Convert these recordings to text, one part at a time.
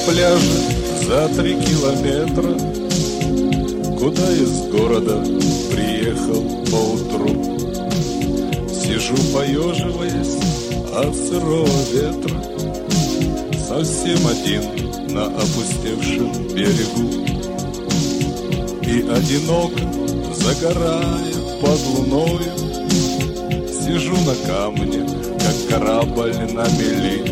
пляже за 3 километра, куда из города приехал поутру. Сижу, поеживаясь от сырого ветра, совсем один на опустевшем берегу. И одиноко, загорая под луною, сижу на камне, как корабль на мели.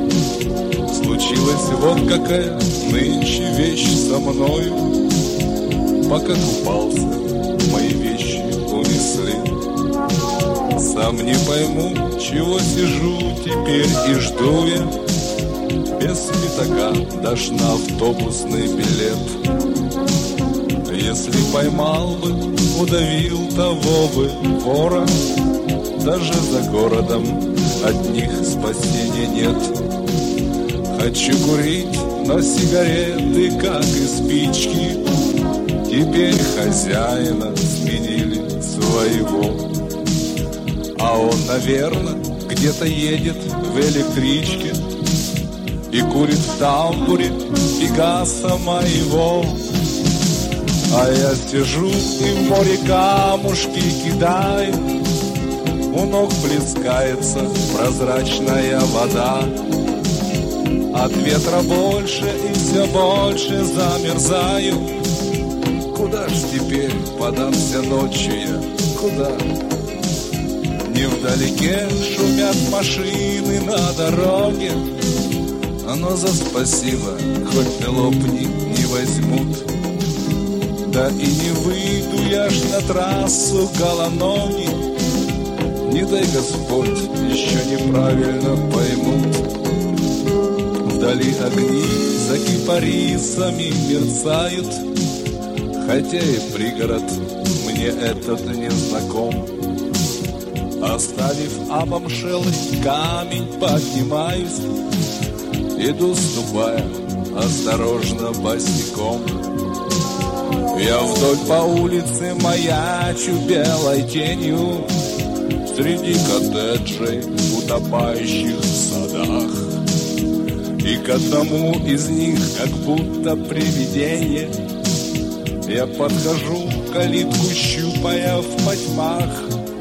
Случилась вот какая нынче вещь со мною. Пока купался, мои вещи унесли. Сам не пойму, чего сижу теперь и жду я, без пятака даже на автобусный билет. Если поймал бы, удавил того бы вора, даже за городом от них спасения нет. Хочу курить, но сигареты, как и спички, теперь хозяина сменили своего. А он, наверное, где-то едет в электричке и курит в тамбуре Пегаса моего. А я сижу и в море камушки кидаю, у ног плескается прозрачная вода. От ветра больше и все больше замерзаю. Куда ж теперь подамся ночью я? Куда? Невдалеке шумят машины на дороге, но за спасибо хоть ты лопни не возьмут. Да и не выйду я ж на трассу голоногий, не дай Господь, еще неправильно поймут. Вдали огни за кипарисами мерцают, хотя и пригород мне этот не знаком. Оставив обомшелый камень, поднимаюсь, иду, ступая осторожно босиком. Я вдоль по улице маячу белой тенью среди коттеджей, утопающих в садах. И к одному из них, как будто привидение, я подхожу к калитку, щупая в потьмах.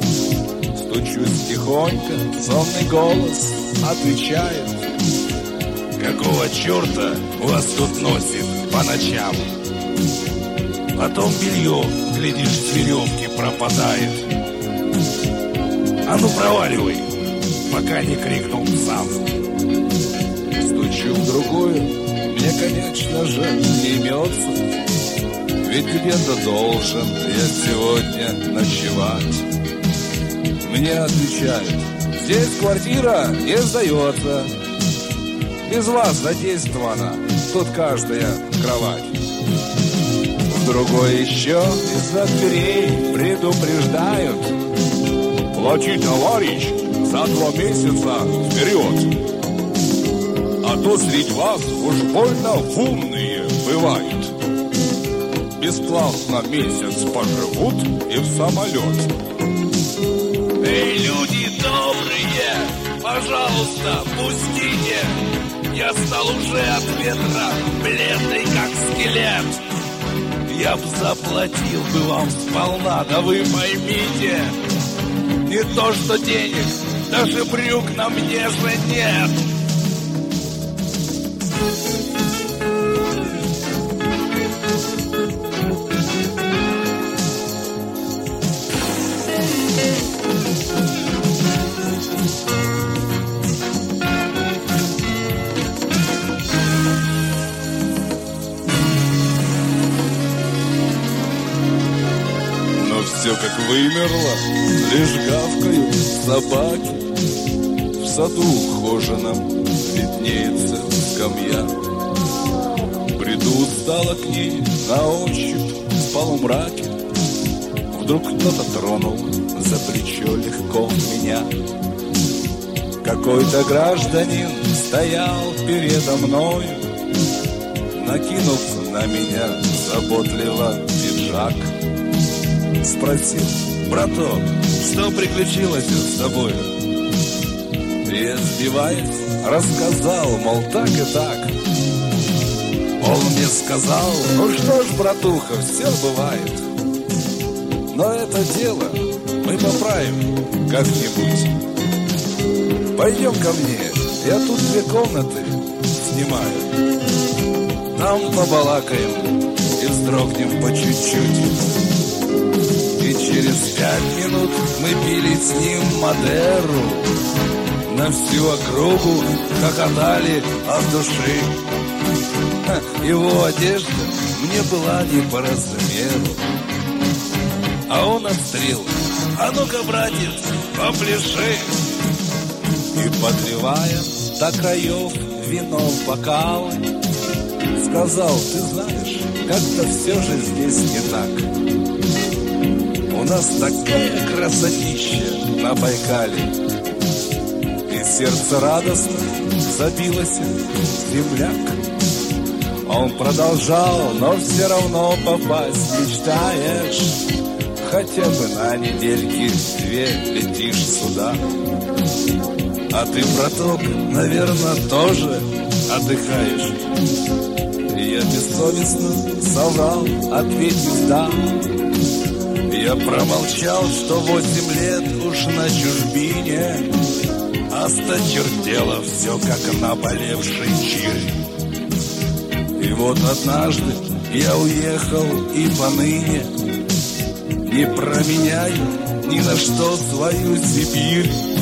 Стучусь тихонько, сонный голос отвечает: какого черта вас тут носит по ночам? Потом белье, глядишь, с веревки пропадает. А ну проваливай, пока не крикнул сам. Стучу в другую, мне, конечно же, не имется, ведь где-то должен я сегодня ночевать. Мне отвечают: здесь квартира не сдается, без вас задействована тут каждая кровать. В другой еще из-за дверей предупреждают: плати, товарищ, за 2 месяца вперед, а то среди вас уж больно умные бывают. Бесплатно месяц поживут и в самолет. Эй, люди добрые, пожалуйста, пустите. Я стал уже от ветра бледный, как скелет. Я б заплатил бы вам сполна, да вы поймите, не то что денег, даже брюк на мне же нет. Все как вымерло, лишь гавкают собаки. В саду ухоженном виднеется скамья. Приду устало к ней на ощупь в полумраке. Вдруг кто-то тронул за плечо легко меня. Какой-то гражданин стоял передо мною, накинулся на меня заботливо пиджак. Спросил: браток, что приключилось с тобой? Я, сбиваясь, рассказал, мол, так и так. Он мне сказал: ну что ж, братуха, все бывает, но это дело мы поправим как-нибудь. Пойдем ко мне, я тут 2 комнаты снимаю. Там побалакаем и вздрогнем по чуть-чуть. И через 5 минут мы пили с ним Мадеру. На всю округу хохотали от души. Его одежда мне была не по размеру, а он отстрел: а ну-ка, братец, попляши. И подливая до краев вино в бокалы, сказал: ты знаешь, как-то все же здесь не так. У нас такая красотища на Байкале. И сердце радостно забилось земляк. Он продолжал: но все равно попасть мечтаешь, хотя бы на недельки 2 летишь сюда. А ты, браток, наверное, тоже отдыхаешь. И я бессовестно соврал, ответив да. Я промолчал, что 8 лет уж на чужбине, осточертело все, как наболевший чирь. И вот однажды я уехал и поныне не променяю ни на что свою Сибирь.